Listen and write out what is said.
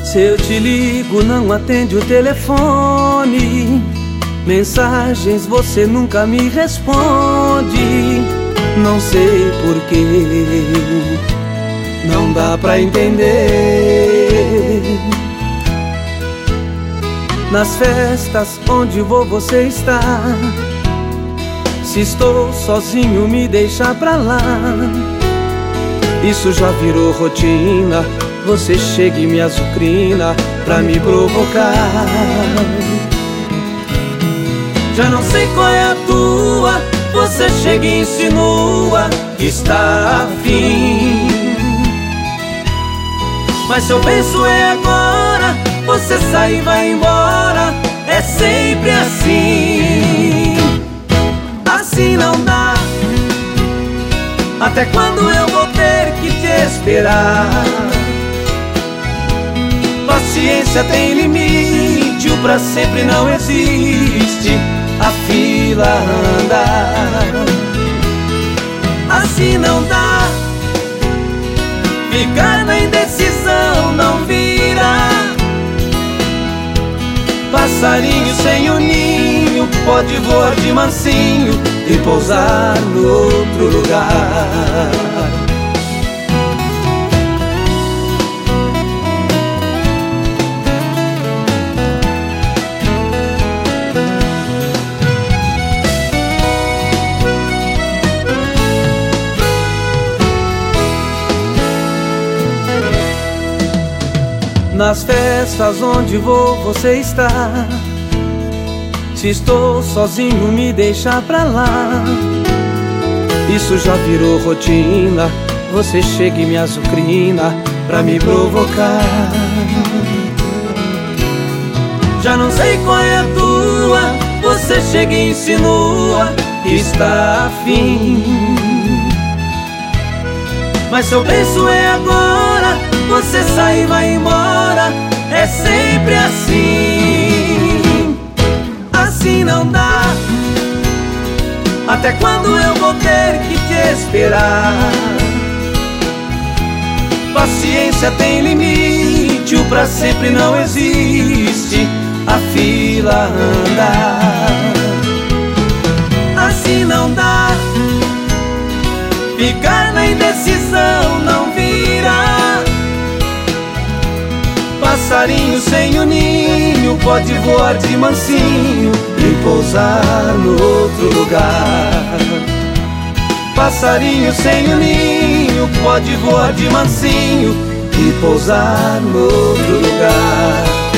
Se eu te ligo, não atende o telefone. Mensagens você nunca me responde. Não sei porquê, não dá pra entender. Nas festas onde vou você está. Se estou sozinho me deixa pra lá. Isso já virou rotina. Você chega e me azucrina pra me provocar. Já não sei qual é a tua. Você chega e insinua que está afim. Mas se eu penso é agora. Você sai e vai embora. É sempre assim. Assim não dá. Até quando eu vou ter que te esperar? Paciência tem limite, o pra sempre não existe. A fila anda. Assim não dá. Ficar na indecisão não vira. Passarinho sem o ninho pode voar de mansinho e pousar no outro lugar. Nas festas onde vou você está. Se estou sozinho me deixa pra lá. Isso já virou rotina. Você chega e me azucrina pra me provocar. Já não sei qual é a tua. Você chega e insinua que está afim. Mas se eu penso é agora. Você sai e vai embora. É sempre assim. Assim não dá. Até quando eu vou ter que te esperar? Paciência tem limite, o pra sempre não existe. A fila anda. Assim não dá. Ficar na indecisão não vira. Passarinho sem o ninho pode voar de mansinho e pousar no outro lugar. Passarinho sem o ninho pode voar de mansinho e pousar no outro lugar.